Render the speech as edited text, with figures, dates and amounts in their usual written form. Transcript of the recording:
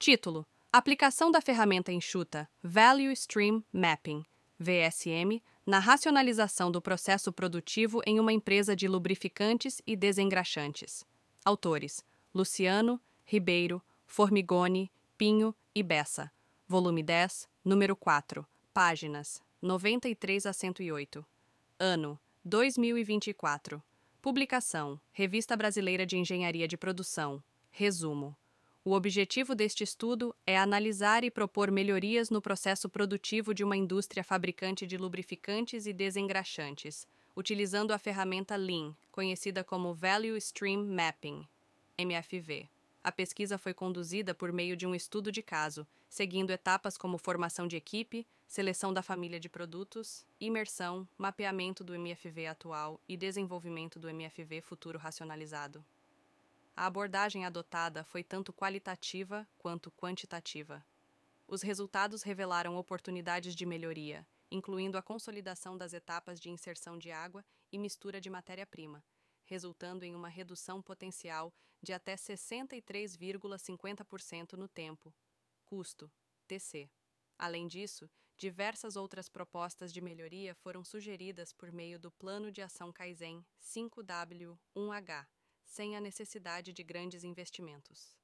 Título: Aplicação da ferramenta enxuta Value Stream Mapping, VSM, na racionalização do processo produtivo em uma empresa de lubrificantes e desengraxantes. Autores: Luciano, Ribeiro, Formigoni, Pinho e Bessa. Volume 10, número 4. Páginas 93 a 108. Ano: 2024. Publicação: Revista Brasileira de Engenharia de Produção. Resumo: o objetivo deste estudo é analisar e propor melhorias no processo produtivo de uma indústria fabricante de lubrificantes e desengraxantes, utilizando a ferramenta Lean, conhecida como Value Stream Mapping, MFV. A pesquisa foi conduzida por meio de um estudo de caso, seguindo etapas como formação de equipe, seleção da família de produtos, imersão, mapeamento do MFV atual e desenvolvimento do MFV futuro racionalizado. A abordagem adotada foi tanto qualitativa quanto quantitativa. Os resultados revelaram oportunidades de melhoria, incluindo a consolidação das etapas de inserção de água e mistura de matéria-prima, resultando em uma redução potencial de até 63,50% no tempo. Custo, TC. Além disso, diversas outras propostas de melhoria foram sugeridas por meio do Plano de Ação Kaizen 5W1H, sem a necessidade de grandes investimentos.